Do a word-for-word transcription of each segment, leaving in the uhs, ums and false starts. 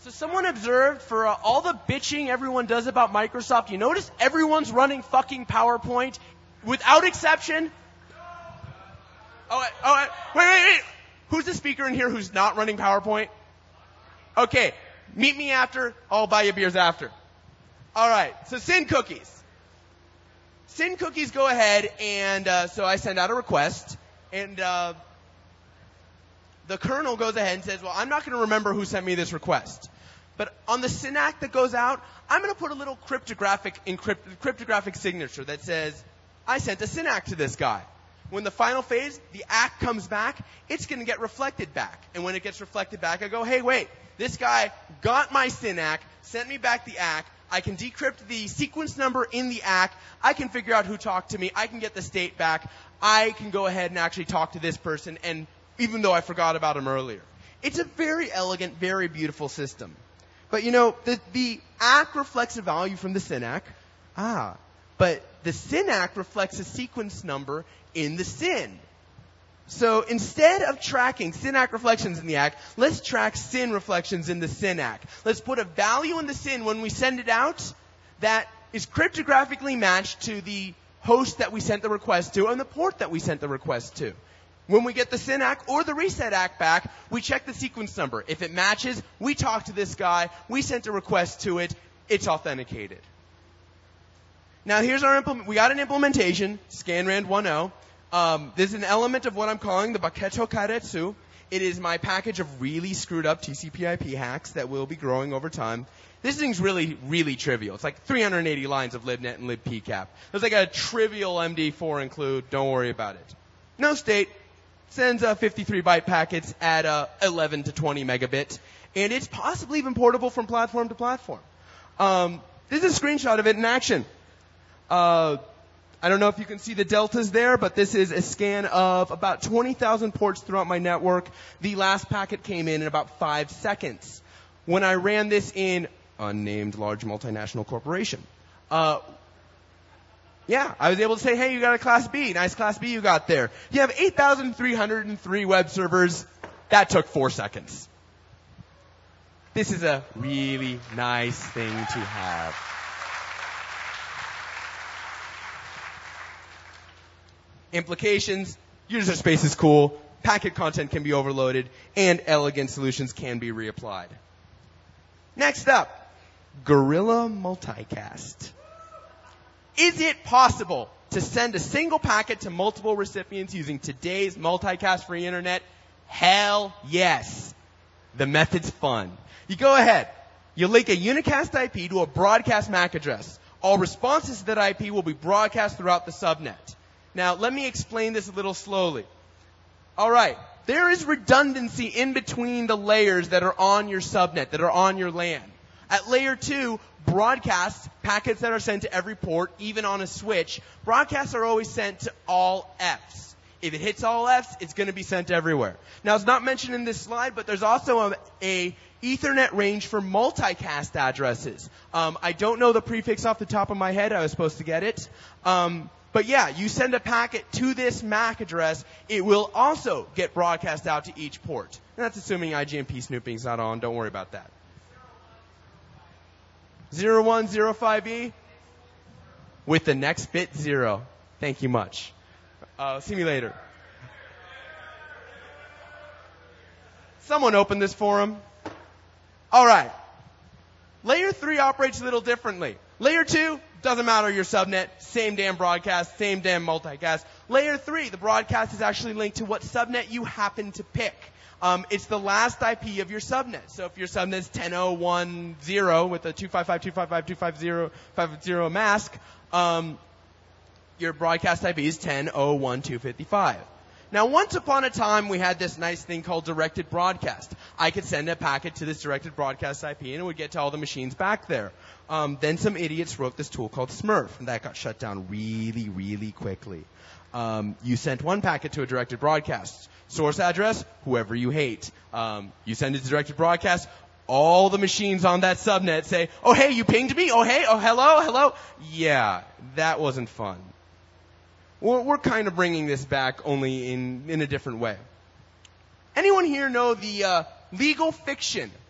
So someone observed for uh, all the bitching everyone does about Microsoft, you notice everyone's running fucking PowerPoint without exception? Oh, wait, oh, wait, wait, wait, wait. Who's the speaker in here who's not running PowerPoint? Okay, meet me after. I'll buy you beers after. All right, so Syn cookies. Syn cookies go ahead, and uh, so I send out a request, and uh, the kernel goes ahead and says, well, I'm not going to remember who sent me this request. But on the SYN-ACK that goes out, I'm going to put a little cryptographic, encrypt, cryptographic signature that says, I sent a SYN-ACK to this guy. When the final phase, the A C K comes back, it's going to get reflected back. And when it gets reflected back, I go, hey, wait, this guy got my SYN-ACK, sent me back the A C K. I can decrypt the sequence number in the A C K. I can figure out who talked to me. I can get the state back. I can go ahead and actually talk to this person, and even though I forgot about him earlier. It's a very elegant, very beautiful system. But, you know, the, the A C K reflects a value from the SYN-ACK. Ah. But the SYN-ACK reflects a sequence number in the SYN. So instead of tracking SYN-ACK reflections in the A C K, let's track SYN reflections in the SYN-ACK. Let's put a value in the SYN when we send it out that is cryptographically matched to the host that we sent the request to and the port that we sent the request to. When we get the SYN-ACK or the reset A C K back, we check the sequence number. If it matches, we talk to this guy, we sent a request to it, it's authenticated. Now here's our implement. We got an implementation, Scanrand one point oh. Um, this is an element of what I'm calling the Baketo Kairetsu. It is my package of really screwed up T C P I P hacks that will be growing over time. This thing's really, really trivial. It's like three hundred eighty lines of libnet and libpcap. There's like a trivial M D four include. Don't worry about it. No state. Sends uh, fifty-three byte packets at uh, eleven to twenty megabit. And it's possibly even portable from platform to platform. Um, this is a screenshot of it in action. Uh, I don't know if you can see the deltas there, but this is a scan of about twenty thousand ports throughout my network. The last packet came in in about five seconds. When I ran this in unnamed large multinational corporation, uh, yeah, I was able to say, hey, you got a Class B. Nice Class B you got there. You have eight thousand three hundred three web servers. That took four seconds. This is a really nice thing to have. Implications, user space is cool, packet content can be overloaded, and elegant solutions can be reapplied. Next up, Gorilla Multicast. Is it possible to send a single packet to multiple recipients using today's multicast-free internet? Hell yes. The method's fun. You go ahead. You link a unicast I P to a broadcast M A C address. All responses to that I P will be broadcast throughout the subnet. Now, let me explain this a little slowly. All right. There is redundancy in between the layers that are on your subnet, that are on your LAN. At layer two, broadcasts, packets that are sent to every port, even on a switch, broadcasts are always sent to all Fs. If it hits all Fs, it's going to be sent everywhere. Now, it's not mentioned in this slide, but there's also a, a Ethernet range for multicast addresses. Um, I don't know the prefix off the top of my head. I was supposed to get it. Um, But yeah, you send a packet to this M A C address, it will also get broadcast out to each port. And that's assuming I G M P snooping is not on. Don't worry about that. zero one zero five E with the next bit zero. Thank you much. Uh, see me later. Someone open this forum. All right. Layer three operates a little differently. Layer two, doesn't matter your subnet, same damn broadcast, same damn multicast. Layer three, the broadcast is actually linked to what subnet you happen to pick. Um, it's the last I P of your subnet. So if your subnet is ten dot zero dot one dot zero with a two fifty-five dot two fifty-five dot two fifty dot five zero mask, um, your broadcast I P is ten dot zero dot one dot two fifty-five. Now, once upon a time, we had this nice thing called directed broadcast. I could send a packet to this directed broadcast I P, and it would get to all the machines back there. Um, then some idiots wrote this tool called Smurf, and that got shut down really, really quickly. Um, you sent one packet to a directed broadcast. Source address, whoever you hate. Um, you send it to directed broadcast. All the machines on that subnet say, oh, hey, you pinged me? Oh, hey, oh, hello, hello. Yeah, that wasn't fun. We're, we're kind of bringing this back only in, in a different way. Anyone here know the uh, legal fiction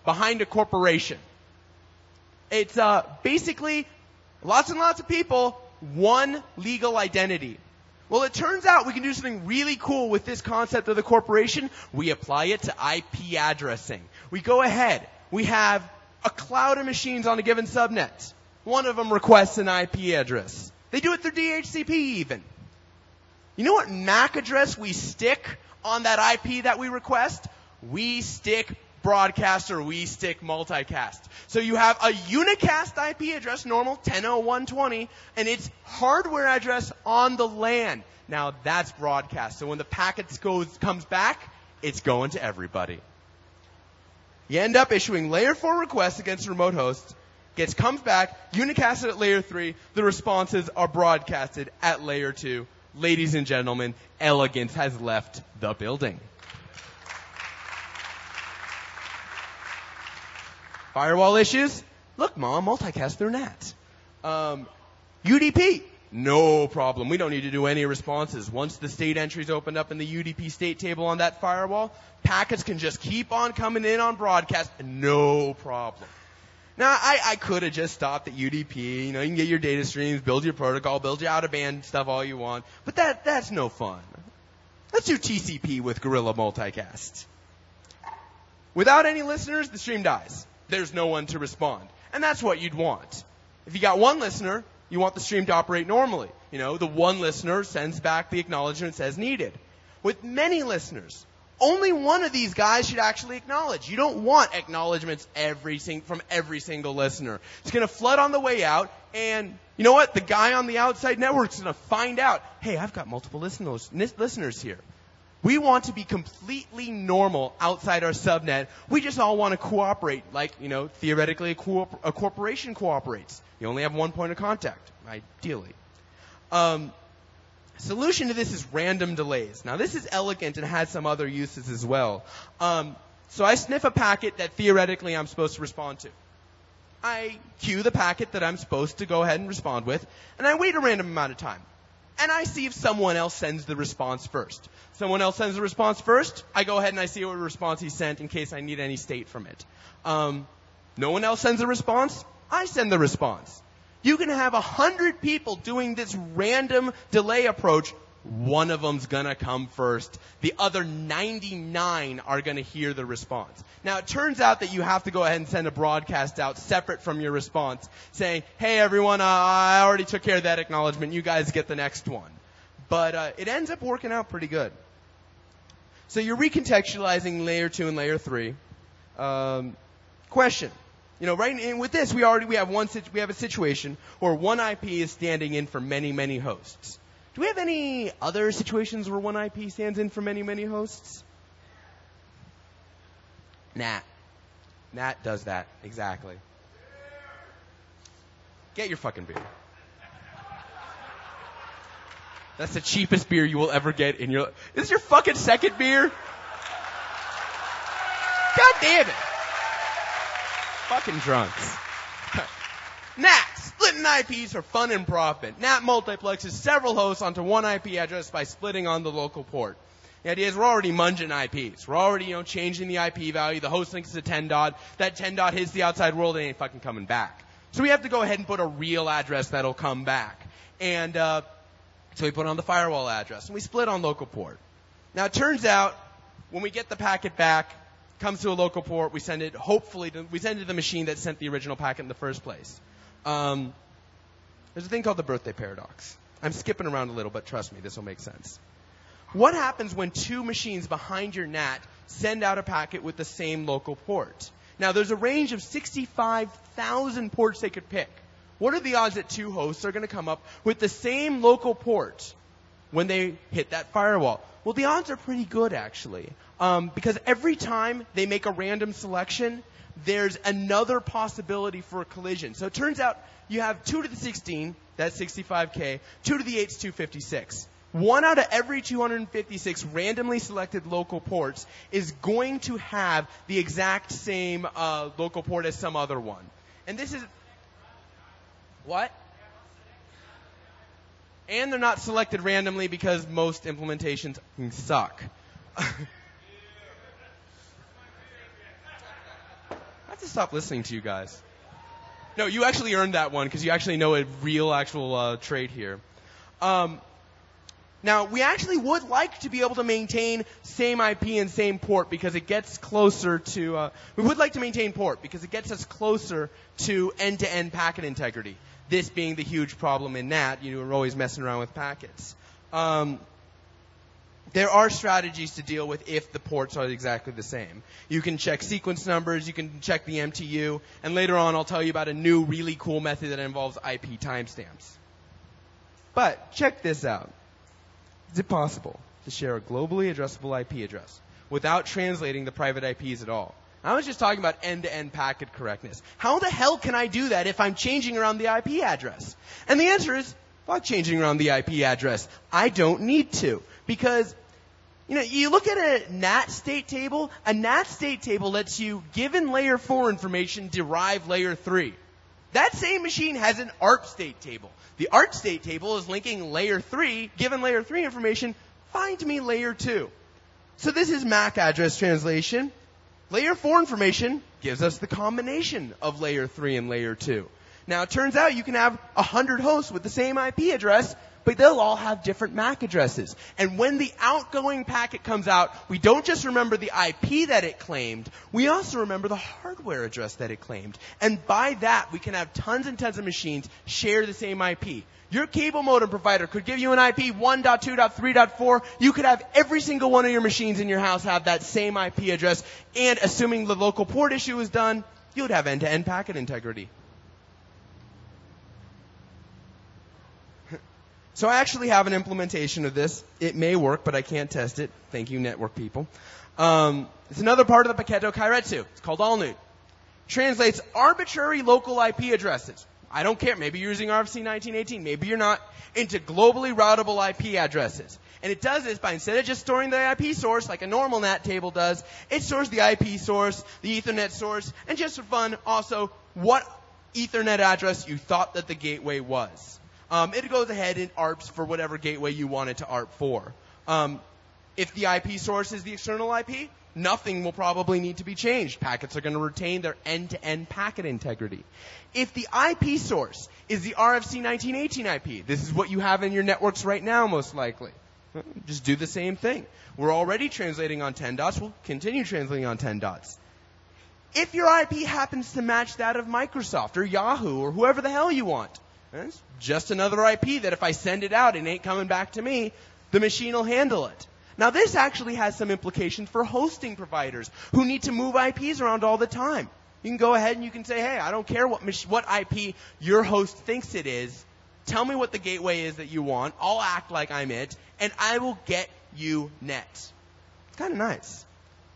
behind a corporation. It's uh, basically lots and lots of people, one legal identity. Well, it turns out we can do something really cool with this concept of the corporation. We apply it to I P addressing. We go ahead. We have a cloud of machines on a given subnet. One of them requests an I P address. They do it through D H C P even. You know what M A C address we stick on that I P that we request? We stick broadcast or we stick multicast. So you have a unicast I P address, normal ten dot oh one dot twenty, and its hardware address on the LAN. Now that's broadcast. So when the packet goes, comes back, it's going to everybody. You end up issuing layer four requests against a remote host, gets comes back, unicasted at layer three, the responses are broadcasted at layer two. Ladies and gentlemen, elegance has left the building. Firewall issues? Look, Mom, multicast through N A T. Um, U D P? No problem. We don't need to do any responses. Once the state entries opened up in the U D P state table on that firewall, packets can just keep on coming in on broadcast. No problem. Now, I, I could have just stopped at U D P. You know, you can get your data streams, build your protocol, build your out-of-band stuff all you want. But that that's no fun. Let's do T C P with Gorilla Multicast. Without any listeners, the stream dies. There's no one to respond. And that's what you'd want. If you got one listener, you want the stream to operate normally. You know, the one listener sends back the acknowledgments as needed. With many listeners, only one of these guys should actually acknowledge. You don't want acknowledgments every sing- from every single listener. It's going to flood on the way out, and you know what? The guy on the outside network is going to find out, hey, I've got multiple listeners, listeners here. We want to be completely normal outside our subnet. We just all want to cooperate like, you know, theoretically a, co- a corporation cooperates. You only have one point of contact, ideally. Um, solution to this is random delays. Now, this is elegant and has some other uses as well. Um, so I sniff a packet that theoretically I'm supposed to respond to. I queue the packet that I'm supposed to go ahead and respond with, and I wait a random amount of time. And I see if someone else sends the response first. Someone else sends the response first, I go ahead and I see what response he sent in case I need any state from it. Um, no one else sends a response, I send the response. You can have a hundred people doing this random delay approach. One of them's going to come first. The other ninety-nine are going to hear the response. Now, it turns out that you have to go ahead and send a broadcast out separate from your response saying, hey, everyone, uh, I already took care of that acknowledgement. You guys get the next one. But uh, it ends up working out pretty good. So you're recontextualizing layer two and layer three. Um, question. You know, right in, with this, we already we have one we have a situation where one I P is standing in for many, many hosts. Do we have any other situations where one I P stands in for many, many hosts? N A T. N A T does that, exactly. Get your fucking beer. That's the cheapest beer you will ever get in your... This is your fucking second beer? God damn it. Fucking drunks. N A T, splitting I Ps for fun and profit. N A T multiplexes several hosts onto one I P address by splitting on the local port. The idea is we're already munging I Ps. We're already, you know, changing the I P value. The host thinks it's a ten dot. That ten dot hits the outside world and ain't fucking coming back. So we have to go ahead and put a real address that'll come back. And, uh, so we put on the firewall address and we split on local port. Now it turns out when we get the packet back, comes to a local port, we send it, hopefully, to, we send it to the machine that sent the original packet in the first place. Um, there's a thing called the birthday paradox. I'm skipping around a little, but trust me, this will make sense. What happens when two machines behind your N A T send out a packet with the same local port? Now, there's a range of sixty-five thousand ports they could pick. What are the odds that two hosts are going to come up with the same local port when they hit that firewall? Well, the odds are pretty good, actually, um, because every time they make a random selection, there's another possibility for a collision. So it turns out you have two to the sixteen, that's sixty-five K, two to the eight's two fifty-six. One out of every two hundred fifty-six randomly selected local ports is going to have the exact same uh, local port as some other one. And this is... What? And they're not selected randomly because most implementations suck. have to stop listening to you guys. No, you actually earned that one because you actually know a real actual uh, trade here. Um, now, we actually would like to be able to maintain same I P and same port because it gets closer to, uh, we would like to maintain port because it gets us closer to end-to-end packet integrity. This being the huge problem in N A T, you know, we're always messing around with packets. Um, There are strategies to deal with if the ports are exactly the same. You can check sequence numbers, you can check the M T U, and later on I'll tell you about a new really cool method that involves I P timestamps. But check this out. Is it possible to share a globally addressable I P address without translating the private I Ps at all? I was just talking about end-to-end packet correctness. How the hell can I do that if I'm changing around the I P address? And the answer is, fuck changing around the I P address. I don't need to. Because you know, you look at a N A T state table, a N A T state table lets you, given layer four information, derive layer three. That same machine has an A R P state table. The A R P state table is linking layer three, given layer three information, find me layer two. So this is M A C address translation. Layer four information gives us the combination of layer three and layer two. Now it turns out you can have one hundred hosts with the same I P address, but they'll all have different M A C addresses. And when the outgoing packet comes out, we don't just remember the I P that it claimed, we also remember the hardware address that it claimed. And by that, we can have tons and tons of machines share the same I P. Your cable modem provider could give you an I P one dot two dot three dot four. You could have every single one of your machines in your house have that same I P address. And assuming the local port issue is done, you would have end-to-end packet integrity. So I actually have an implementation of this. It may work, but I can't test it. Thank you, network people. Um, it's another part of the Paketo Kairetsu. It's called AllNode. Translates arbitrary local I P addresses. I don't care. Maybe you're using R F C nineteen eighteen. Maybe you're not. Into globally routable I P addresses. And it does this by, instead of just storing the I P source like a normal N A T table does, it stores the I P source, the Ethernet source, and just for fun, also what Ethernet address you thought that the gateway was. Um, it goes ahead and A R Ps for whatever gateway you want it to A R P for. Um, if the I P source is the external I P, nothing will probably need to be changed. Packets are going to retain their end-to-end packet integrity. If the I P source is the R F C nineteen eighteen I P, this is what you have in your networks right now most likely. Just do the same thing. We're already translating on ten dots. We'll continue translating on ten dots. If your I P happens to match that of Microsoft or Yahoo or whoever the hell you want, it's just another I P that if I send it out, it ain't coming back to me. The machine will handle it. Now, this actually has some implications for hosting providers who need to move I Ps around all the time. You can go ahead and you can say, hey, I don't care what mach- what I P your host thinks it is. Tell me what the gateway is that you want. I'll act like I'm it, and I will get you net. It's kind of nice.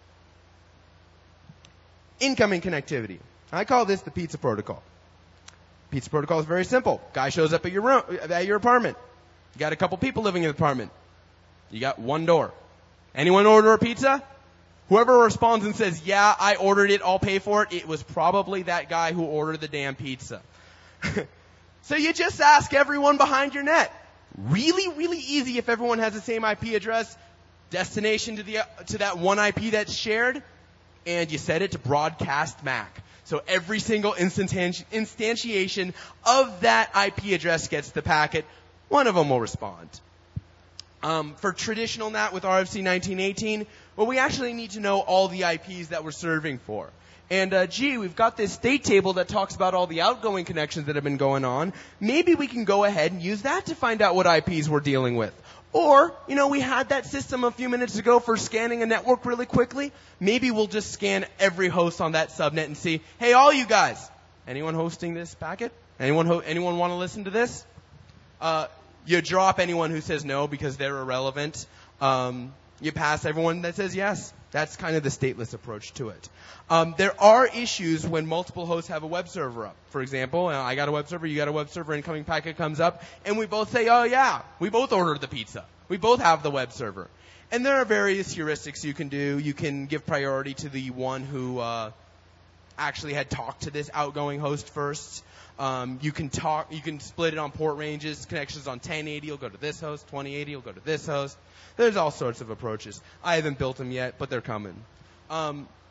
Incoming connectivity. I call this the pizza protocol. Pizza protocol is very simple. Guy shows up at your room, at your apartment. You got a couple people living in the apartment. You got one door. Anyone order a pizza? Whoever responds and says, yeah, I ordered it, I'll pay for it, it was probably that guy who ordered the damn pizza. So you just ask everyone behind your net. Really, really easy if everyone has the same I P address, destination to the to that one I P that's shared, and you set it to broadcast M A C. So every single instanti- instantiation of that I P address gets the packet. One of them will respond. Um, for traditional N A T with R F C nineteen eighteen, well, we actually need to know all the I Ps that we're serving for. And, uh, gee, we've got this state table that talks about all the outgoing connections that have been going on. Maybe we can go ahead and use that to find out what I Ps we're dealing with. Or, you know, we had that system a few minutes ago for scanning a network really quickly. Maybe we'll just scan every host on that subnet and see, hey, all you guys, anyone hosting this packet? Anyone ho- anyone want to listen to this? Uh, you drop anyone who says no because they're irrelevant. Um, you pass everyone that says yes. That's kind of the stateless approach to it. Um, there are issues when multiple hosts have a web server up. For example, uh, I got a web server, you got a web server, incoming packet comes up, and we both say, oh yeah, we both ordered the pizza. We both have the web server. And there are various heuristics you can do. You can give priority to the one who uh, actually had talked to this outgoing host first. Um, you can talk. You can split it on port ranges. Connections on ten eighty will go to this host. twenty eighty will go to this host. There's all sorts of approaches. I haven't built them yet, but they're coming. Um,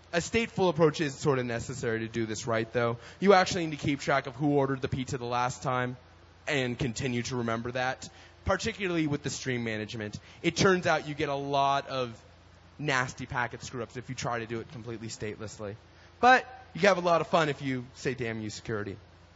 A stateful approach is sort of necessary to do this right, though. You actually need to keep track of who ordered the pizza the last time and continue to remember that, particularly with the stream management. It turns out you get a lot of nasty packet screw-ups if you try to do it completely statelessly. But you have a lot of fun if you say damn you security.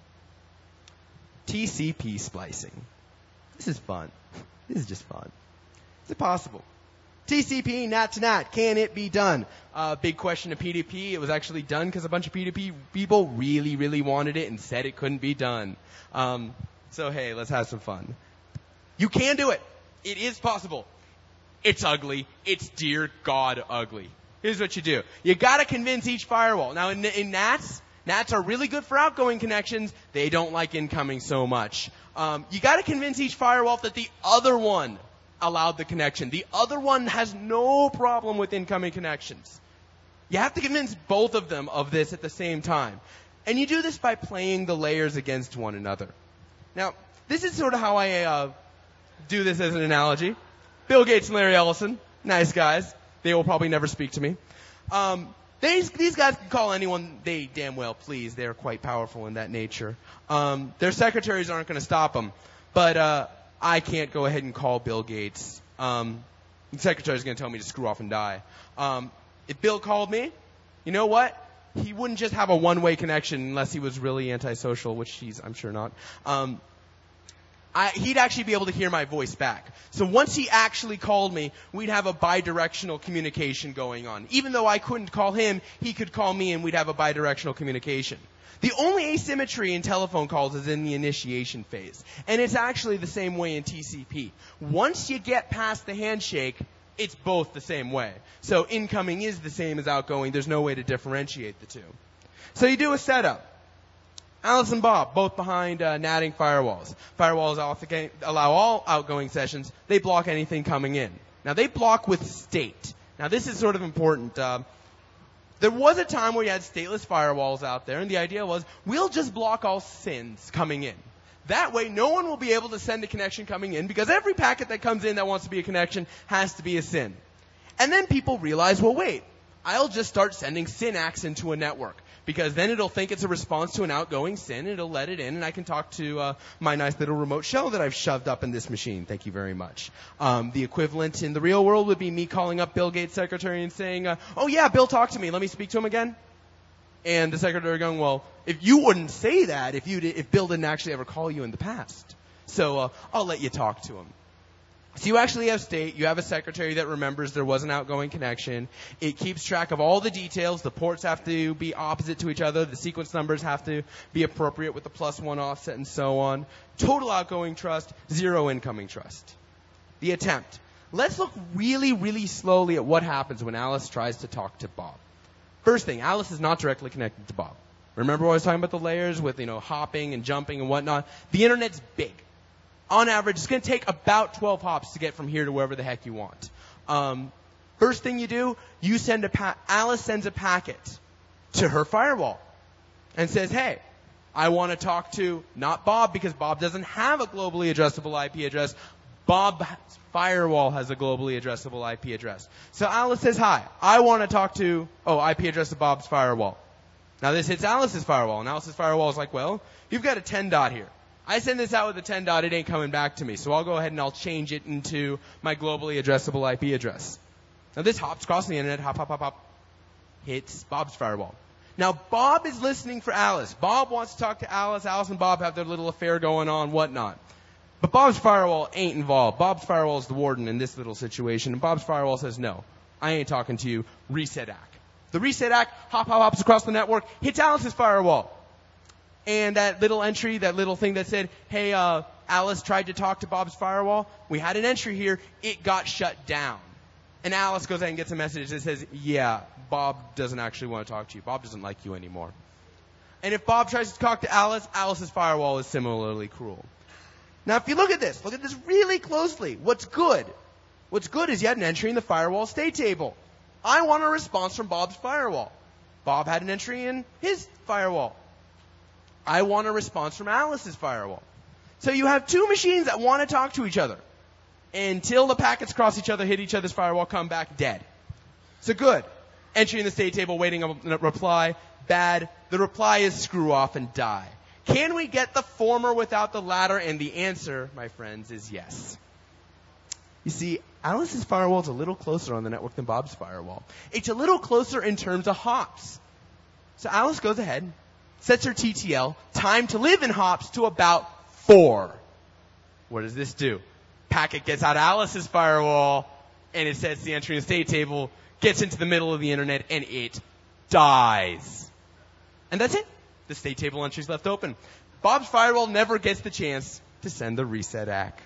T C P splicing. This is fun. This is just fun. Is it possible? T C P, N A T to N A T. Can it be done? Uh, big question to P two P. It was actually done because a bunch of P two P people really, really wanted it and said it couldn't be done. Um, so, hey, let's have some fun. You can do it. It is possible. It's ugly. It's dear God ugly. Here's what you do. You got to convince each firewall. Now, in, in N A Ts, N A Ts are really good for outgoing connections. They don't like incoming so much. Um, you got to convince each firewall that the other one allowed the connection. The other one has no problem with incoming connections. You have to convince both of them of this at the same time. And you do this by playing the layers against one another. Now, this is sort of how I uh, do this as an analogy. Bill Gates and Larry Ellison, nice guys. They will probably never speak to me. Um, they, these guys can call anyone they damn well please. They're quite powerful in that nature. Um, their secretaries aren't going to stop them. But uh, I can't go ahead and call Bill Gates. Um, the secretary's going to tell me to screw off and die. Um, if Bill called me, you know what? He wouldn't just have a one-way connection unless he was really antisocial, which he's, I'm sure, not. Um, I, he'd actually be able to hear my voice back. So once he actually called me, we'd have a bidirectional communication going on. Even though I couldn't call him, he could call me and we'd have a bidirectional communication. The only asymmetry in telephone calls is in the initiation phase. And it's actually the same way in T C P. Once you get past the handshake, it's both the same way. So incoming is the same as outgoing. There's no way to differentiate the two. So you do a setup. Alice and Bob, both behind uh, natting firewalls. Firewalls allow all outgoing sessions. They block anything coming in. Now, they block with state. Now, this is sort of important. Uh, there was a time where you had stateless firewalls out there, and the idea was, we'll just block all sins coming in. That way, no one will be able to send a connection coming in, because every packet that comes in that wants to be a connection has to be a sin. And then people realize, well, wait, I'll just start sending SYN-ACKs into a network. Because then it'll think it's a response to an outgoing SYN, and it'll let it in, and I can talk to uh, my nice little remote shell that I've shoved up in this machine. Thank you very much. Um, the equivalent in the real world would be me calling up Bill Gates' secretary and saying, uh, oh yeah, Bill, talk to me. Let me speak to him again. And the secretary going, well, if you wouldn't say that if you did, if Bill didn't actually ever call you in the past. So uh, I'll let you talk to him. So you actually have state, you have a secretary that remembers there was an outgoing connection. It keeps track of all the details. The ports have to be opposite to each other. The sequence numbers have to be appropriate with the plus one offset and so on. Total outgoing trust, zero incoming trust. The attempt. Let's look really, really slowly at what happens when Alice tries to talk to Bob. First thing, Alice is not directly connected to Bob. Remember what I was talking about the layers with, you know, hopping and jumping and whatnot? The internet's big. On average, it's going to take about twelve hops to get from here to wherever the heck you want. Um, first thing you do, you send a pa- Alice sends a packet to her firewall and says, hey, I want to talk to not Bob because Bob doesn't have a globally addressable I P address. Bob's firewall has a globally addressable I P address. So Alice says, hi, I want to talk to, oh, I P address of Bob's firewall. Now this hits Alice's firewall, and Alice's firewall is like, well, you've got a ten dot here. I send this out with a ten dot, it ain't coming back to me. So I'll go ahead and I'll change it into my globally addressable I P address. Now this hops across the internet, hop, hop, hop, hop, hits Bob's firewall. Now Bob is listening for Alice. Bob wants to talk to Alice. Alice and Bob have their little affair going on, whatnot. But Bob's firewall ain't involved. Bob's firewall is the warden in this little situation. And Bob's firewall says, no, I ain't talking to you. Reset A C K. The reset A C K hop, hop, hops across the network, hits Alice's firewall. And that little entry, that little thing that said, hey, uh, Alice tried to talk to Bob's firewall. We had an entry here. It got shut down. And Alice goes ahead and gets a message that says, yeah, Bob doesn't actually want to talk to you. Bob doesn't like you anymore. And if Bob tries to talk to Alice, Alice's firewall is similarly cruel. Now, if you look at this, look at this really closely. What's good? What's good is you had an entry in the firewall state table. I want a response from Bob's firewall. Bob had an entry in his firewall. I want a response from Alice's firewall. So you have two machines that want to talk to each other until the packets cross each other, hit each other's firewall, come back dead. So good. Entering the state table, waiting a reply. Bad. The reply is screw off and die. Can we get the former without the latter? And the answer, my friends, is yes. You see, Alice's firewall is a little closer on the network than Bob's firewall. It's a little closer in terms of hops. So Alice goes ahead, sets her T T L, time to live in hops, to about four. What does this do? Packet gets out of Alice's firewall, and it sets the entry in the state table, gets into the middle of the internet, and it dies. And that's it. The state table entry is left open. Bob's firewall never gets the chance to send the reset A C K.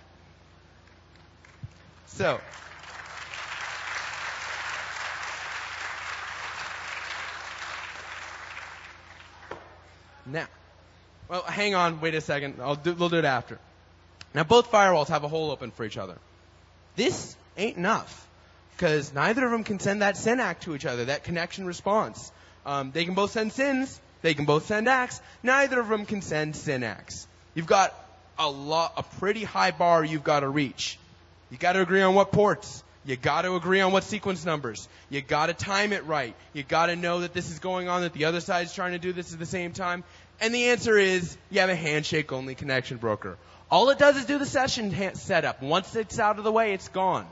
So, now, well, hang on, wait a second. I'll do, we'll do it after. Now, both firewalls have a hole open for each other. This ain't enough, because neither of them can send that SYN A C K to each other, that connection response. Um, they can both send SYNs. They can both send A C Ks. Neither of them can send SYN A Cs. You've got a lot, a pretty high bar you've got to reach. You got to agree on what ports. You got to agree on what sequence numbers. You got to time it right. You got to know that this is going on, that the other side is trying to do this at the same time. And the answer is you have a handshake-only connection broker. All it does is do the session ha- setup. Once it's out of the way, it's gone.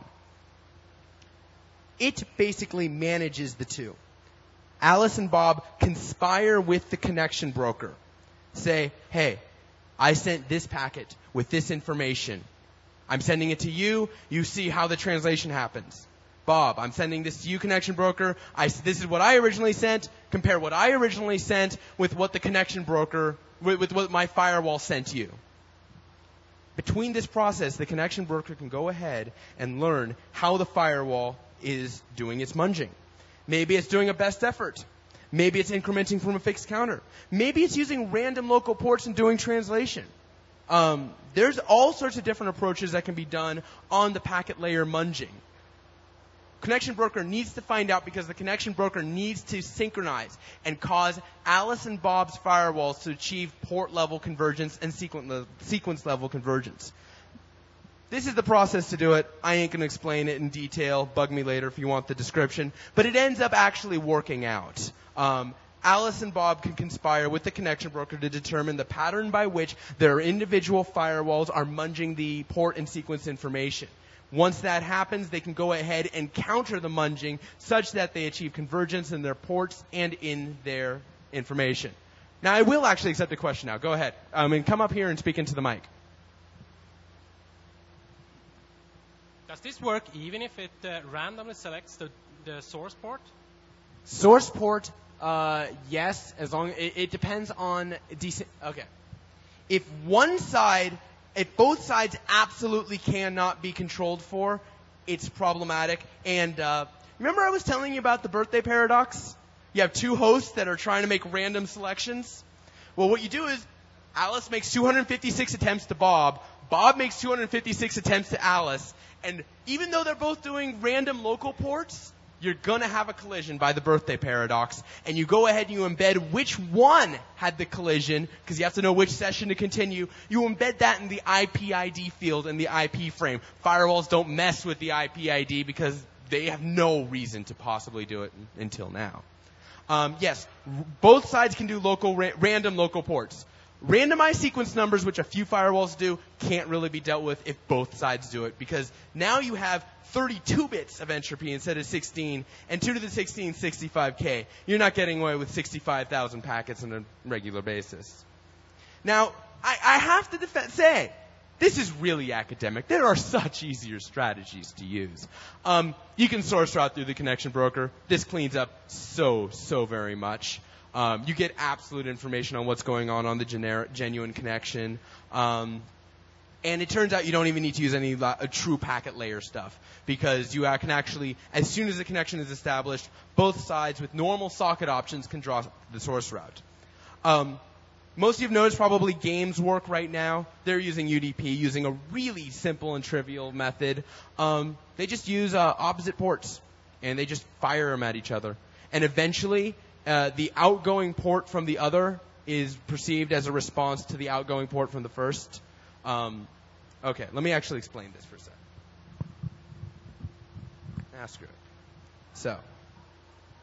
It basically manages the two. Alice and Bob conspire with the connection broker. Say, hey, I sent this packet with this information. I'm sending it to you. You see how the translation happens. Bob, I'm sending this to you, connection broker. I, this is what I originally sent. Compare what I originally sent with what the connection broker, with, with what my firewall sent you. Between this process, the connection broker can go ahead and learn how the firewall is doing its munging. Maybe it's doing a best effort. Maybe it's incrementing from a fixed counter. Maybe it's using random local ports and doing translation. Um, there's all sorts of different approaches that can be done on the packet layer munging. Connection broker needs to find out, because the connection broker needs to synchronize and cause Alice and Bob's firewalls to achieve port level convergence and sequence level convergence. This is the process to do it. I ain't going to explain it in detail. Bug me later if you want the description. But it ends up actually working out. Um, Alice and Bob can conspire with the connection broker to determine the pattern by which their individual firewalls are munging the port and sequence information. Once that happens, they can go ahead and counter the munging such that they achieve convergence in their ports and in their information. Now, I will actually accept the question now. Go ahead. Um, and come up here and speak into the mic. Does this work even if it uh, randomly selects the, the source port? Source port, uh, yes, as long it, it depends on decent. Okay, if one side, if both sides absolutely cannot be controlled for, it's problematic. And uh, remember, I was telling you about the birthday paradox. You have two hosts that are trying to make random selections. Well, what you do is Alice makes two hundred fifty-six attempts to Bob. Bob makes two hundred fifty-six attempts to Alice. And even though they're both doing random local ports, you're going to have a collision by the birthday paradox. And you go ahead and you embed which one had the collision, because you have to know which session to continue. You embed that in the I P I D field in the I P frame. Firewalls don't mess with the I P I D because they have no reason to possibly do it until now. Um, yes, r- both sides can do local ra- random local ports. Randomized sequence numbers, which a few firewalls do, can't really be dealt with if both sides do it, because now you have thirty-two bits of entropy instead of sixteen, and two to the sixteen, sixty-five K. You're not getting away with sixty-five thousand packets on a regular basis. Now, I, I have to def- say, this is really academic. There are such easier strategies to use. Um, you can source route through the connection broker. This cleans up so, so very much. Um, you get absolute information on what's going on on the generic, genuine connection. Um, and it turns out you don't even need to use any uh, true packet layer stuff, because you uh, can actually, as soon as the connection is established, both sides with normal socket options can draw the source route. Um, most of you have noticed probably games work right now. They're using U D P, using a really simple and trivial method. Um, they just use uh, opposite ports, and they just fire them at each other. And eventually, Uh, the outgoing port from the other is perceived as a response to the outgoing port from the first. Um, okay, let me actually explain this for a second. Ah, screw it. So,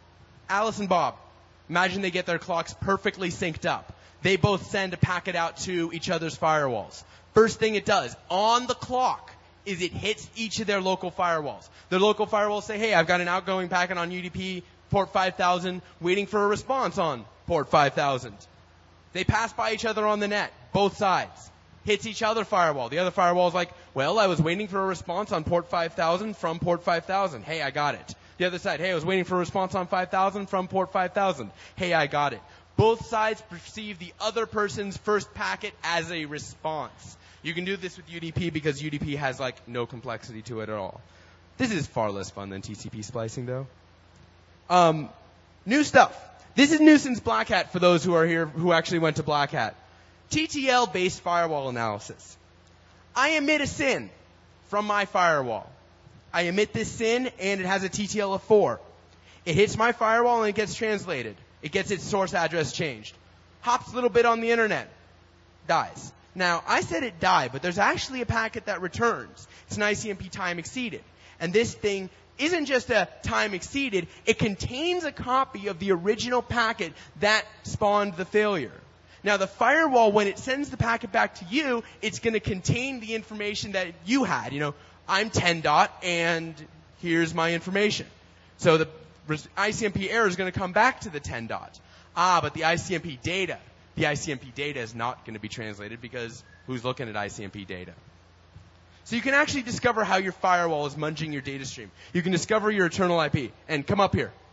Alice and Bob, imagine they get their clocks perfectly synced up. They both send a packet out to each other's firewalls. First thing it does on the clock is it hits each of their local firewalls. Their local firewalls say, hey, I've got an outgoing packet on U D P port five thousand waiting for a response on port five thousand. They pass by each other on the net, both sides. Hits each other firewall. The other firewall is like, well, I was waiting for a response on port five thousand from port five thousand. Hey, I got it. The other side, hey, I was waiting for a response on five thousand from port five thousand. Hey, I got it. Both sides perceive the other person's first packet as a response. You can do this with U D P because U D P has like no complexity to it at all. This is far less fun than T C P splicing though. Um, new stuff. This is new since Black Hat for those who are here who actually went to Black Hat. T T L-based firewall analysis. I emit a S I N from my firewall. I emit this S I N and it has a T T L of four. It hits my firewall and it gets translated. It gets its source address changed. Hops a little bit on the internet. Dies. Now, I said it died, but there's actually a packet that returns. It's an I C M P time exceeded. And this thing isn't just a time exceeded. It contains a copy of the original packet that spawned the failure. Now, the firewall, when it sends the packet back to you, it's going to contain the information that you had. You know, I'm ten dot, and here's my information. So the I C M P error is going to come back to the ten dot. Ah, but the I C M P data, the I C M P data is not going to be translated because who's looking at I C M P data? So you can actually discover how your firewall is munging your data stream. You can discover your eternal I P. And come up here.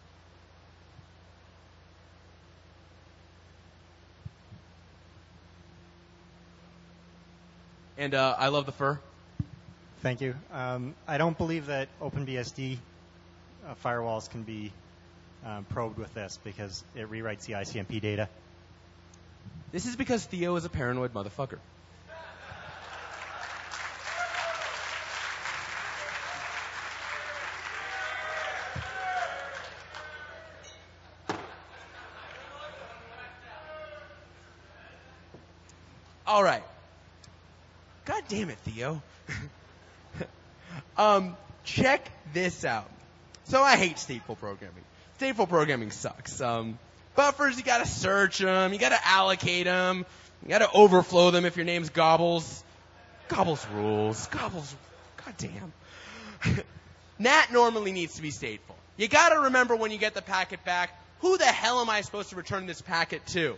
And uh, I love the fur. Thank you. Um, I don't believe that OpenBSD uh, firewalls can be um, probed with this because it rewrites the I C M P data. This is because Theo is a paranoid motherfucker. All right. God damn it, Theo. um, check this out. So I hate stateful programming. Stateful programming sucks. Um, buffers, you gotta search them, you gotta allocate them, you gotta overflow them if your name's Gobbles. Gobbles rules. Gobbles, god damn. N A T normally needs to be stateful. You gotta remember when you get the packet back, who the hell am I supposed to return this packet to?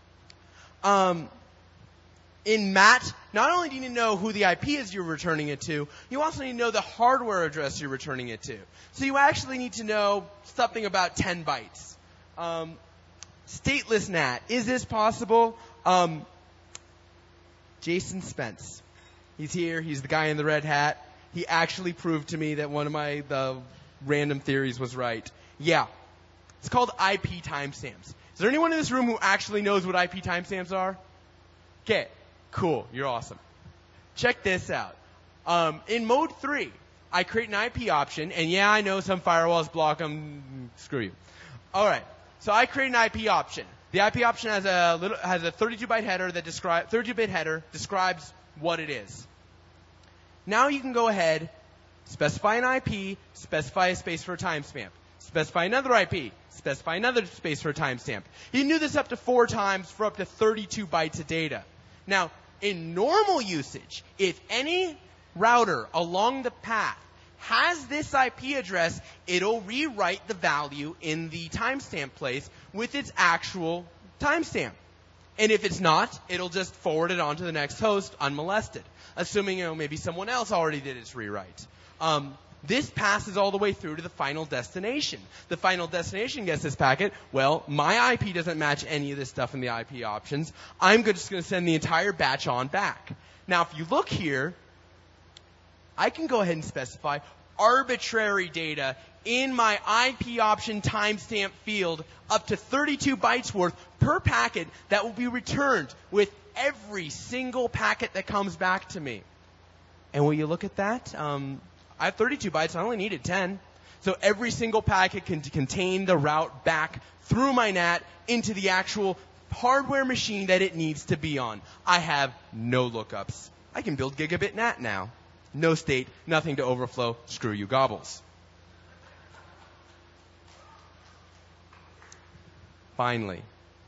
Um... In M A T, not only do you need to know who the I P is you're returning it to, you also need to know the hardware address you're returning it to. So you actually need to know something about ten bytes. Um, stateless N A T. Is this possible? Um, Jason Spence. He's here. He's the guy in the red hat. He actually proved to me that one of my the random theories was right. Yeah. It's called I P timestamps. Is there anyone in this room who actually knows what I P timestamps are? Okay. Cool. You're awesome. Check this out. Um, in mode three, I create an I P option, and yeah, I know some firewalls block them. Screw you. All right. So I create an I P option. The I P option has a little, has a thirty-two byte header that describe thirty-two bit header describes what it is. Now you can go ahead, specify an I P, specify a space for a timestamp, specify another I P, specify another space for a timestamp. You can do this up to four times for up to thirty-two bytes of data. Now, in normal usage, if any router along the path has this I P address, it'll rewrite the value in the timestamp place with its actual timestamp. And if it's not, it'll just forward it on to the next host unmolested, assuming, you know, maybe someone else already did its rewrite. Um, this passes all the way through to the final destination. The final destination gets this packet. Well, my I P doesn't match any of this stuff in the I P options. I'm just going to send the entire batch on back. Now, if you look here, I can go ahead and specify arbitrary data in my I P option timestamp field up to thirty-two bytes worth per packet that will be returned with every single packet that comes back to me. And will you look at that? Um, I have thirty-two bytes. I only needed ten. So every single packet can contain the route back through my N A T into the actual hardware machine that it needs to be on. I have no lookups. I can build gigabit N A T now. No state, nothing to overflow. Screw you, Gobbles. finally.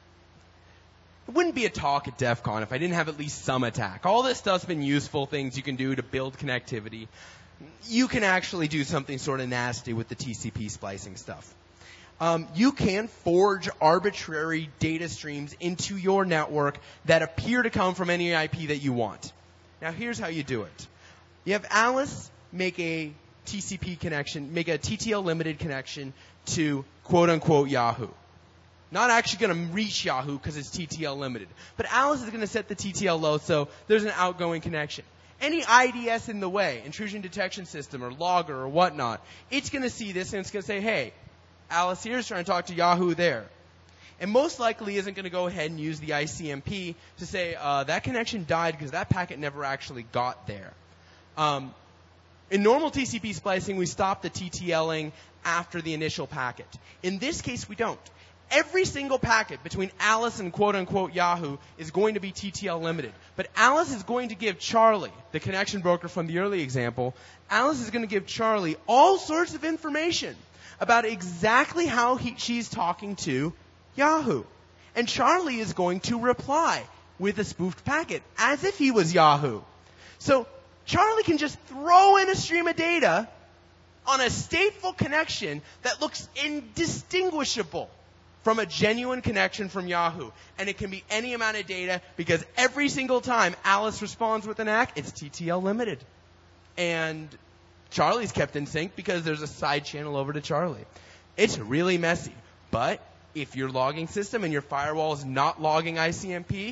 It wouldn't be a talk at DEF CON if I didn't have at least some attack. All this stuff's been useful things you can do to build connectivity. You can actually do something sort of nasty with the T C P splicing stuff. Um, you can forge arbitrary data streams into your network that appear to come from any I P that you want. Now here's how you do it. You have Alice make a T C P connection, make a T T L limited connection to quote-unquote Yahoo. Not actually going to reach Yahoo because it's T T L limited. But Alice is going to set the T T L low so there's an outgoing connection. Any I D S in the way, intrusion detection system or logger or whatnot, it's going to see this and it's going to say, hey, Alice here is trying to talk to Yahoo there. And most likely isn't going to go ahead and use the I C M P to say uh, that connection died because that packet never actually got there. Um, in normal T C P splicing, we stop the TTLing after the initial packet. In this case, we don't. Every single packet between Alice and quote-unquote Yahoo is going to be T T L limited. But Alice is going to give Charlie, the connection broker from the early example, Alice is going to give Charlie all sorts of information about exactly how he, she's talking to Yahoo. And Charlie is going to reply with a spoofed packet as if he was Yahoo. So Charlie can just throw in a stream of data on a stateful connection that looks indistinguishable from a genuine connection from Yahoo. And it can be any amount of data because every single time Alice responds with an A C K, it's T T L limited. And Charlie's kept in sync because there's a side channel over to Charlie. It's really messy. But if your logging system and your firewall is not logging I C M P,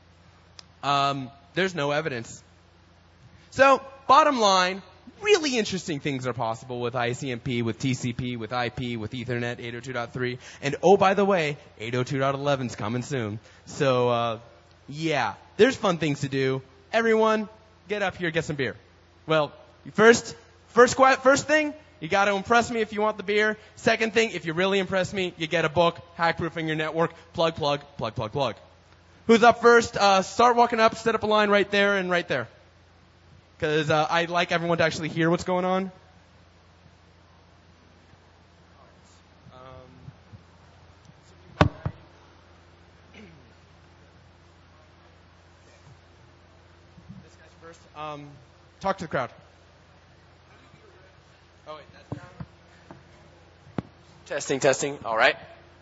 um, there's no evidence. So, bottom line, really interesting things are possible with I C M P, with T C P, with I P, with Ethernet eight oh two dot three. And oh, by the way, eight oh two dot eleven is coming soon. So, uh, yeah, there's fun things to do. Everyone, get up here, get some beer. Well, first, first, first thing, you got to impress me if you want the beer. Second thing, if you really impress me, you get a book, Hack-Proofing Your Network. Plug, plug, plug, plug, plug. Who's up first? Uh, start walking up, set up a line right there and right there. Because uh, I'd like everyone to actually hear what's going on. Um, this guy's first. Um, talk to the crowd. Oh, wait, that's down. Testing, testing. All right.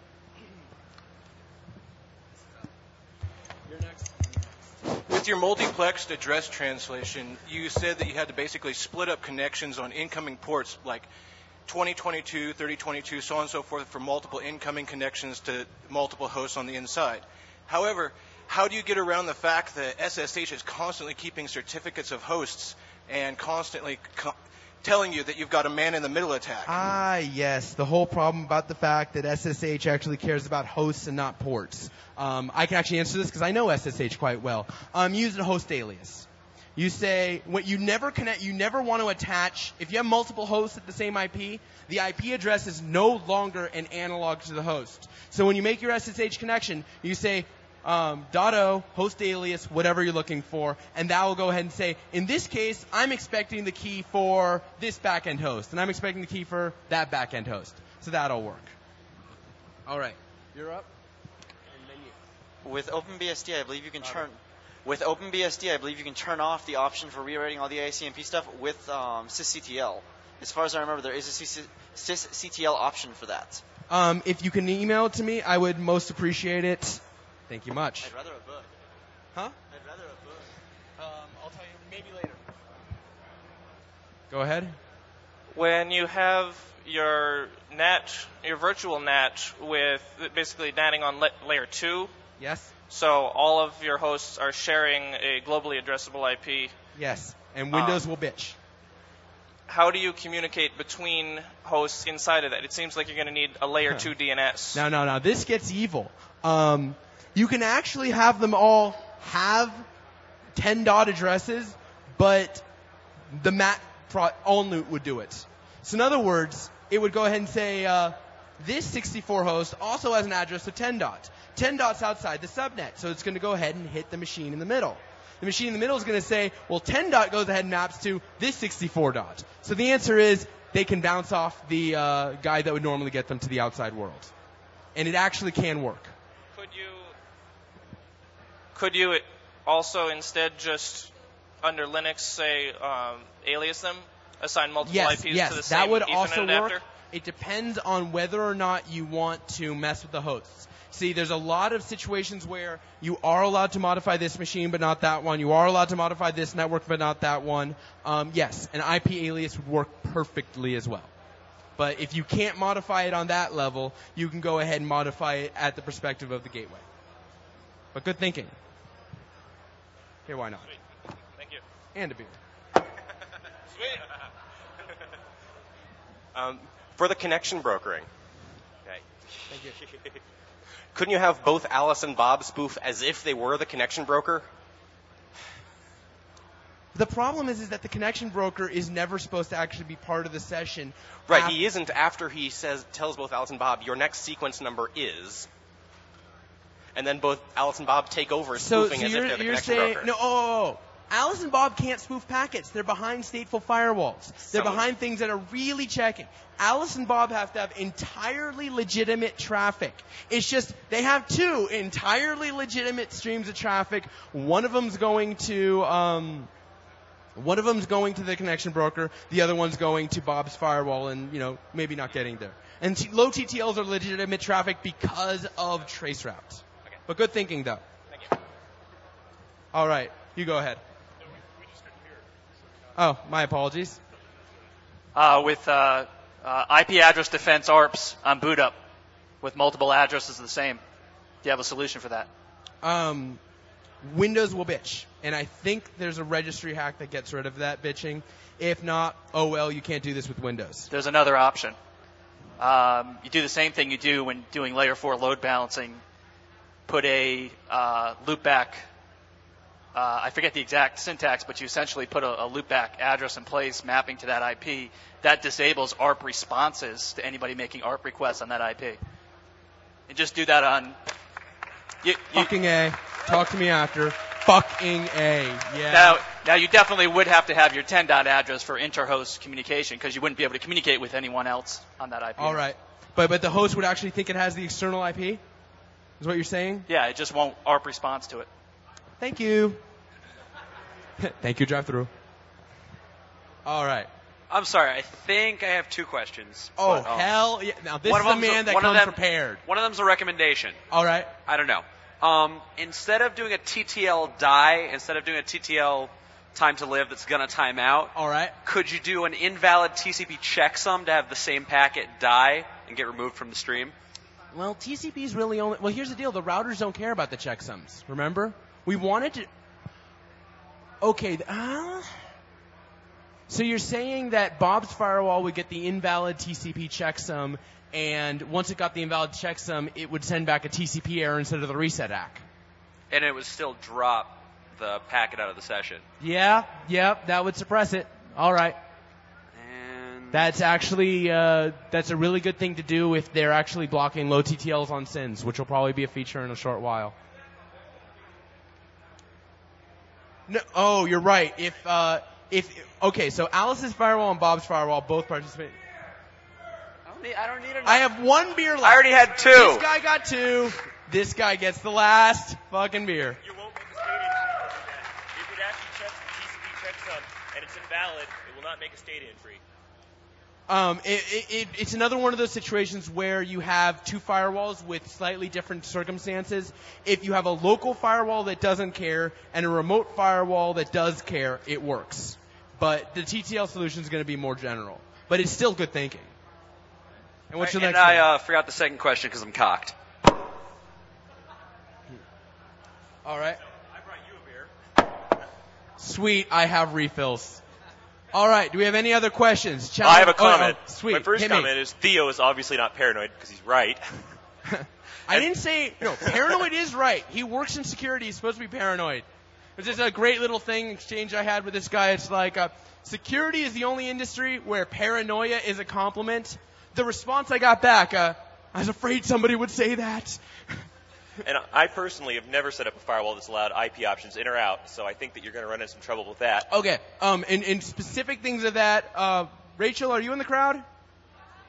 You're next. With your multiplexed address translation, you said that you had to basically split up connections on incoming ports like twenty twenty-two, thirty twenty-two, so on and so forth for multiple incoming connections to multiple hosts on the inside. However, how do you get around the fact that S S H is constantly keeping certificates of hosts and constantly co- telling you that you've got a man-in-the-middle attack? Ah, yes. The whole problem about the fact that S S H actually cares about hosts and not ports. Um, I can actually answer this because I know S S H quite well. Um, use a host alias. You say, what you never connect, you never want to attach, if you have multiple hosts at the same I P, the I P address is no longer an analog to the host. So when you make your S S H connection, you say, Um, .o, host alias, whatever you're looking for, and that will go ahead and say, in this case, I'm expecting the key for this backend host, and I'm expecting the key for that backend host. So that'll work. All right. You're up. And then you. With OpenBSD, I believe you can turn. With OpenBSD, I believe you can turn off the option for rewriting all the I C M P stuff with um, sysctl. As far as I remember, there is a sysctl option for that. Um, if you can email it to me, I would most appreciate it. Thank you much. I'd rather a book. Huh? I'd rather a book. Um, I'll tell you maybe later. Go ahead. When you have your NAT, your virtual NAT with basically NATing on la- layer two. Yes. So all of your hosts are sharing a globally addressable I P. Yes. And Windows um, will bitch. How do you communicate between hosts inside of that? It seems like you're going to need a layer two D N S. No, no, no. This gets evil. Um, you can actually have them all have ten dot addresses, but the M A T pro- Allnut would do it. So in other words, it would go ahead and say, uh, this sixty-four host also has an address of ten dot. ten dot's outside the subnet, so it's going to go ahead and hit the machine in the middle. The machine in the middle is going to say, well, ten dot goes ahead and maps to this sixty-four dot. So the answer is they can bounce off the uh, guy that would normally get them to the outside world. and it actually can work. Could you could you also instead just under Linux say um, alias them, assign multiple Yes, I Ps yes, to the that same would Ethernet also adapter? work. It depends on whether or not you want to mess with the hosts. See, there's a lot of situations where you are allowed to modify this machine but not that one. You are allowed to modify this network but not that one. Um, yes, an I P alias would work perfectly as well. But if you can't modify it on that level, you can go ahead and modify it at the perspective of the gateway. But good thinking. Here, why not? Sweet. Thank you. And a beer. Sweet. Um, for the connection brokering, okay. Thank you. Couldn't you have both Alice and Bob spoof as if they were the connection broker? The problem is, is that the connection broker is never supposed to actually be part of the session. Right, Af- he isn't after he says tells both Alice and Bob, your next sequence number is, and then both Alice and Bob take over so, spoofing so as you're, if they're the you're connection saying, broker. no, oh, oh, oh. Alice and Bob can't spoof packets. They're behind stateful firewalls. They're Someone- behind things that are really checking. Alice and Bob have to have entirely legitimate traffic. It's just they have two entirely legitimate streams of traffic. One of them's going to um, one of them's going to the connection broker. The other one's going to Bob's firewall, and you know maybe not getting there. And t- low T T Ls are legitimate traffic because of trace routes. Okay. But good thinking though. Thank you. All right, you go ahead. Oh, my apologies. Uh, with uh, uh, I P address defense A R Ps on boot up with multiple addresses the same. Do you have a solution for that? Um, Windows will bitch, and I think there's a registry hack that gets rid of that bitching. If not, oh well, you can't do this with Windows. There's another option. Um, you do the same thing you do when doing layer four load balancing. Put a uh, loopback. Uh, I forget the exact syntax, but you essentially put a, a loopback address in place mapping to that I P. That disables A R P responses to anybody making A R P requests on that I P. And just do that on... You, you, Fucking A. Talk to me after. Fucking A. Yeah. now, now, you definitely would have to have your ten dot address for inter-host communication because you wouldn't be able to communicate with anyone else on that I P. All right. But but the host would actually think it has the external I P? Is what you're saying? Yeah, it just won't A R P response to it. Thank you. Thank you, drive through. All right. I'm sorry. I think I have two questions. Oh, but, um, hell yeah. Now, this one is of a them's man that one of comes them- prepared. One of them's a recommendation. All right. I don't know. Um, instead of doing a T T L die, instead of doing a T T L time to live that's going to time out, All right. could you do an invalid T C P checksum to have the same packet die and get removed from the stream? Well, T C P is really only... Well, here's the deal. The routers don't care about the checksums. Remember? We wanted to... Okay. Uh, so you're saying that Bob's firewall would get the invalid T C P checksum, and once it got the invalid checksum, it would send back a T C P error instead of the reset A C. And it would still drop the packet out of the session. Yeah, yeah, that would suppress it. All right. And That's actually uh, that's a really good thing to do if they're actually blocking low T T Ls on S I Ns, which will probably be a feature in a short while. No, oh, you're right. If uh, if okay, so Alice's firewall and Bob's firewall both participate. I don't need, I don't need enough. I have one beer left. I already had two. This guy got two. This guy gets the last fucking beer. You won't make a stadium entry with that. If it actually checks the T C P checksum and it's invalid, it will not make a state entry. Um, it, it, it, it's another one of those situations where you have two firewalls with slightly different circumstances. If you have a local firewall that doesn't care and a remote firewall that does care, it works. But the T T L solution is going to be more general. But it's still good thinking. And what's your and next I thing? uh, forgot the second question because I'm cocked. All right. I brought you a beer. Sweet, I have refills. All right, do we have any other questions? I have a Challenge- comment. Oh, oh, sweet. My first Hit me. comment is Theo is obviously not paranoid because he's right. I didn't say, no, paranoid is right. He works in security. He's supposed to be paranoid. It's just a great little thing, exchange I had with this guy. It's like, uh, security is the only industry where paranoia is a compliment. The response I got back, uh, I was afraid somebody would say that. And I personally have never set up a firewall that's allowed I P options in or out, so I think that you're going to run into some trouble with that. Okay, um, in, in specific things of that, uh, Rachel, are you in the crowd?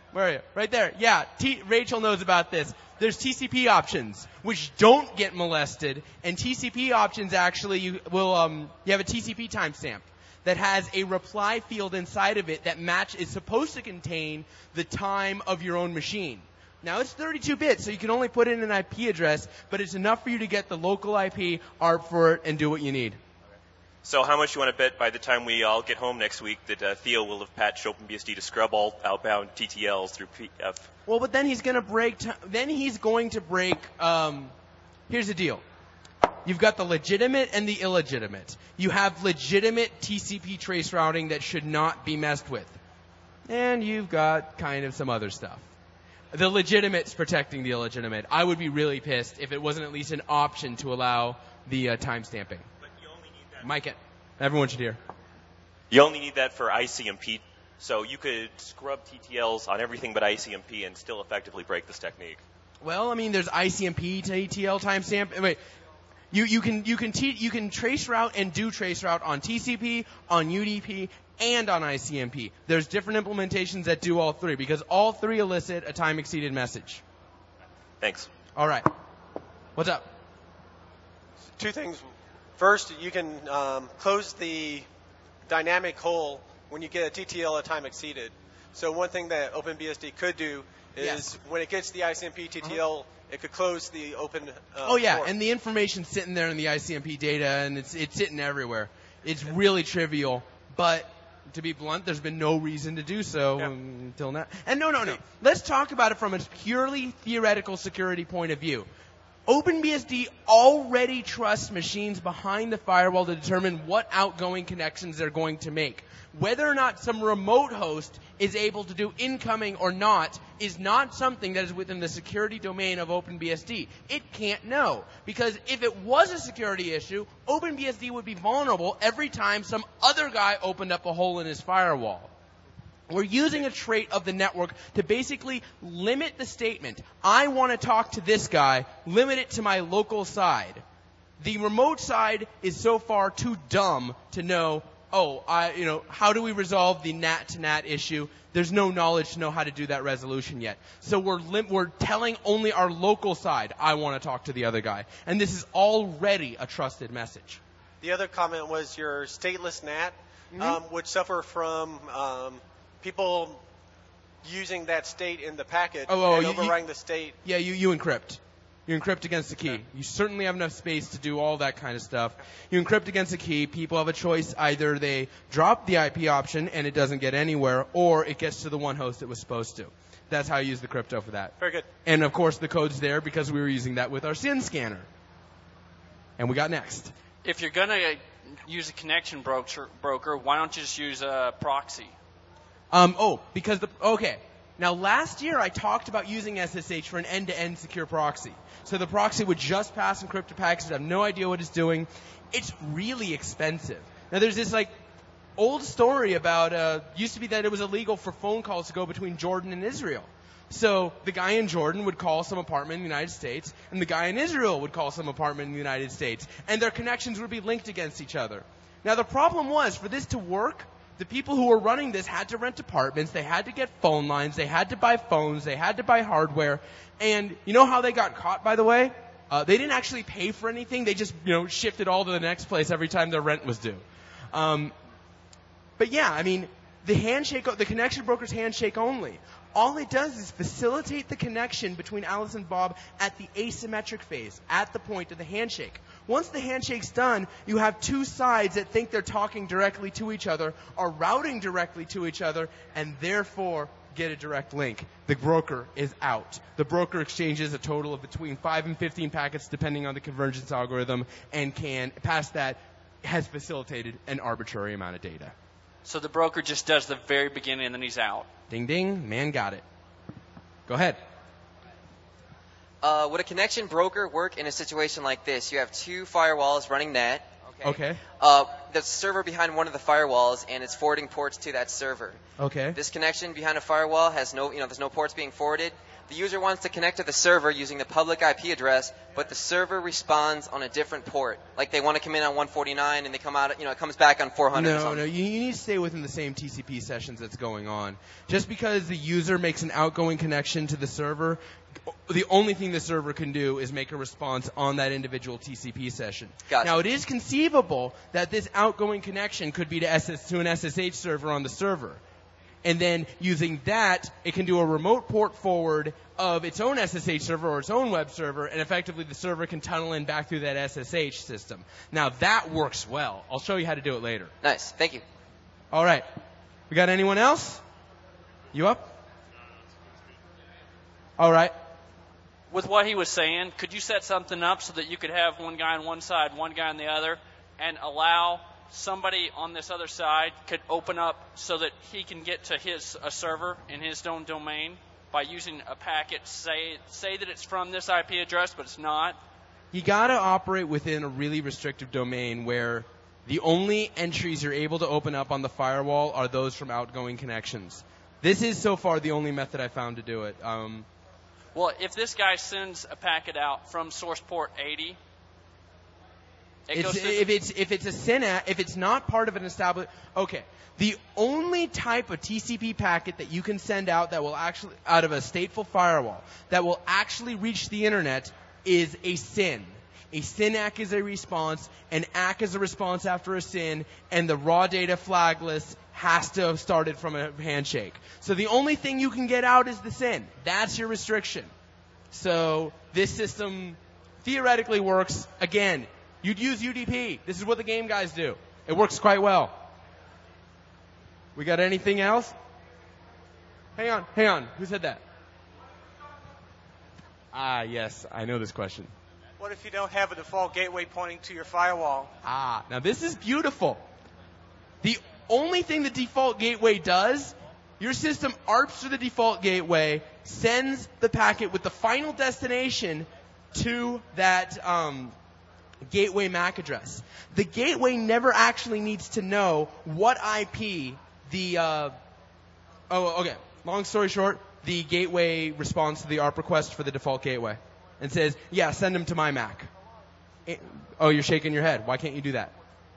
Where are you? Right there. Yeah, T- Rachel knows about this. There's T C P options, which don't get molested, and T C P options actually you will um you have a T C P timestamp that has a reply field inside of it that match is supposed to contain the time of your own machine. Now it's thirty-two bits, so you can only put in an I P address, but it's enough for you to get the local I P, A R P for it, and do what you need. So how much you want to bet by the time we all get home next week that uh, Theo will have patched OpenBSD to scrub all outbound T T Ls through P F? Well, but then he's going to break. T- then he's going to break. Um, here's the deal: you've got the legitimate and the illegitimate. You have legitimate T C P trace routing that should not be messed with, and you've got kind of some other stuff. The legitimate's protecting the illegitimate. I would be really pissed if it wasn't at least an option to allow the uh, timestamping. Mike it. Everyone should hear. You only need that for I C M P, so you could scrub T T Ls on everything but I C M P and still effectively break this technique. Well, I mean, there's I C M P to A T L timestamp. Wait, you you can you can te- you can trace route and do trace route on T C P, on U D P, and on I C M P. There's different implementations that do all three because all three elicit a time exceeded message. Thanks. All right. What's up? Two things. First, you can um, close the dynamic hole when you get a T T L at time exceeded. So one thing that OpenBSD could do is Yes. when it gets the I C M P T T L, uh-huh. it could close the open uh, Oh yeah, port. and the information's sitting there in the I C M P data, and it's it's sitting everywhere. It's really trivial, but to be blunt, there's been no reason to do so Yeah. until now. And no, no, no. Let's talk about it from a purely theoretical security point of view. OpenBSD already trusts machines behind the firewall to determine what outgoing connections they're going to make. Whether or not some remote host is able to do incoming or not is not something that is within the security domain of OpenBSD. It can't know. Because if it was a security issue, OpenBSD would be vulnerable every time some other guy opened up a hole in his firewall. We're using a trait of the network to basically limit the statement, I want to talk to this guy, limit it to my local side. The remote side is so far too dumb to know, oh, I, you know, how do we resolve the N A T to N A T issue? There's no knowledge to know how to do that resolution yet. So we're lim- we're telling only our local side, I want to talk to the other guy. And this is already a trusted message. The other comment was your stateless N A T Mhm. um, would suffer from um, people using that state in the packet Oh, oh, and you- you- overriding the state. Yeah, you, you encrypt. You encrypt against the key. You certainly have enough space to do all that kind of stuff. You encrypt against the key. People have a choice. Either they drop the I P option and it doesn't get anywhere, or it gets to the one host it was supposed to. That's how I use the crypto for that. Very good. And, of course, the code's there because we were using that with our S Y N scanner. And we got next. If you're going to use a connection broker, broker, why don't you just use a proxy? Um, oh, because the, okay. Now, last year I talked about using S S H for an end-to-end secure proxy. So the proxy would just pass encrypted packets, have no idea what it's doing. It's really expensive. Now, there's this, like, old story about, uh, used to be that it was illegal for phone calls to go between Jordan and Israel. So the guy in Jordan would call some apartment in the United States, and the guy in Israel would call some apartment in the United States, and their connections would be linked against each other. Now, the problem was, for this to work, the people who were running this had to rent apartments, they had to get phone lines, they had to buy phones, they had to buy hardware, and you know how they got caught, by the way? Uh, they didn't actually pay for anything, they just, you know, shifted all to the next place every time their rent was due. Um, but yeah, I mean, the handshake, the connection broker's handshake only. All it does is facilitate the connection between Alice and Bob at the asymmetric phase, at the point of the handshake. Once the handshake's done, you have two sides that think they're talking directly to each other, are routing directly to each other, and therefore get a direct link. The broker is out. The broker exchanges a total of between five and fifteen packets depending on the convergence algorithm, and can, past that, has facilitated an arbitrary amount of data. So the broker just does the very beginning and then he's out. Ding ding, man got it. Go ahead. Uh, would a connection broker work in a situation like this? You have two firewalls running net. Okay. Okay. Uh, the server behind one of the firewalls, and it's forwarding ports to that server. Okay. This connection behind a firewall has no, you know, there's no ports being forwarded, the user wants to connect to the server using the public I P address, but the server responds on a different port. Like they want to come in on one forty-nine and they come out, you know, it comes back on four hundred or No, something. no, you, you need to stay within the same T C P sessions that's going on. Just because the user makes an outgoing connection to the server, the only thing the server can do is make a response on that individual T C P session. Gotcha. Now, it is conceivable that this outgoing connection could be to, S S, to an S S H server on the server. And then using that, it can do a remote port forward of its own S S H server or its own web server, and effectively the server can tunnel in back through that S S H system. Now, that works well. I'll show you how to do it later. Nice. Thank you. All right. We got anyone else? You up? All right. With what he was saying, could you set something up so that you could have one guy on one side, one guy on the other, and allow somebody on this other side could open up so that he can get to his a server in his own domain by using a packet, say say that it's from this I P address, but it's not? You got to operate within a really restrictive domain where the only entries you're able to open up on the firewall are those from outgoing connections. This is so far the only method I found to do it. Um, Well, if this guy sends a packet out from source port eighty, it it's, goes to if it's if it's a S Y N A T, if it's not part of an established, okay. The only type of T C P packet that you can send out that will actually out of a stateful firewall that will actually reach the internet is a S Y N. A S Y N A C is a response, an A C is a response after a S Y N, and the raw data flagless has to have started from a handshake. So the only thing you can get out is the S Y N. That's your restriction. So this system theoretically works. Again, you'd use U D P. This is what the game guys do. It works quite well. We got anything else? Hang on, hang on. Who said that? Ah, yes, I know this question. What if you don't have a default gateway pointing to your firewall? Ah, now this is beautiful. The only thing the default gateway does, your system A R Ps to the default gateway, sends the packet with the final destination to that um, gateway M A C address. The gateway never actually needs to know what I P the, uh, oh, okay, long story short, the gateway responds to the A R P request for the default gateway and says, yeah, send them to my M A C. It, oh, you're shaking your head. Why can't you do that?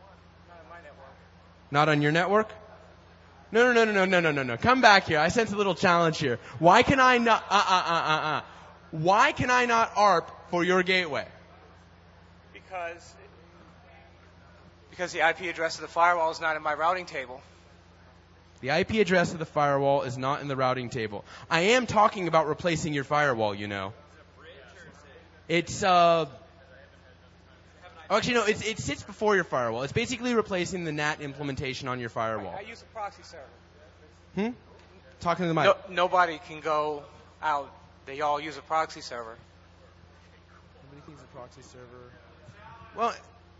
Not on your network? No, no, no, no, no, no, no, no, no. Come back here. I sense a little challenge here. Why can I not, uh, uh, uh, uh, uh. Why can I not A R P for your gateway? Because, because the I P address of the firewall is not in my routing table. The I P address of the firewall is not in the routing table. I am talking about replacing your firewall, you know. It's, uh, oh, actually, no, it's, it sits before your firewall. It's basically replacing the N A T implementation on your firewall. I use a proxy server. Hmm? Talking to the mic. No, nobody can go out. They all use a proxy server. Nobody uses a proxy server. Well,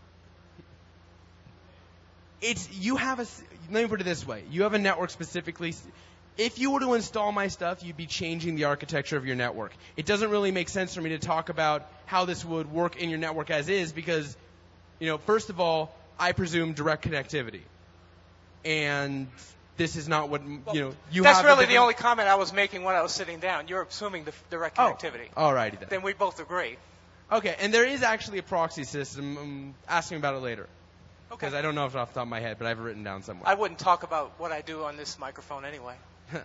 it's, you have a, let me put it this way. You have a network specifically. If you were to install my stuff, you'd be changing the architecture of your network. It doesn't really make sense for me to talk about how this would work in your network as is because, you know, first of all, I presume direct connectivity. And this is not what, you know, you That's have really a the only comment I was making when I was sitting down. You're assuming the direct connectivity. Oh, alrighty then. Then we both agree. Okay, and there is actually a proxy system. Um, ask me about it later. Okay. Because I don't know if it's off the top of my head, but I have it written down somewhere. I wouldn't talk about what I do on this microphone anyway.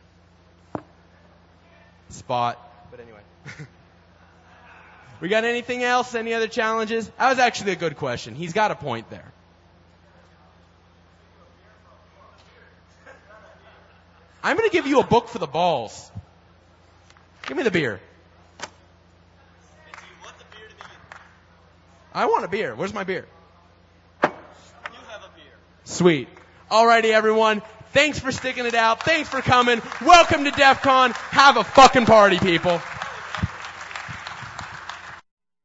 Spot. But anyway. We got anything else? Any other challenges? That was actually a good question. He's got a point there. I'm going to give you a book for the balls. Give me the beer. I want a beer. Where's my beer? You have a beer. Sweet. Alrighty, everyone. Thanks for sticking it out. Thanks for coming. Welcome to DEF CON. Have a fucking party, people.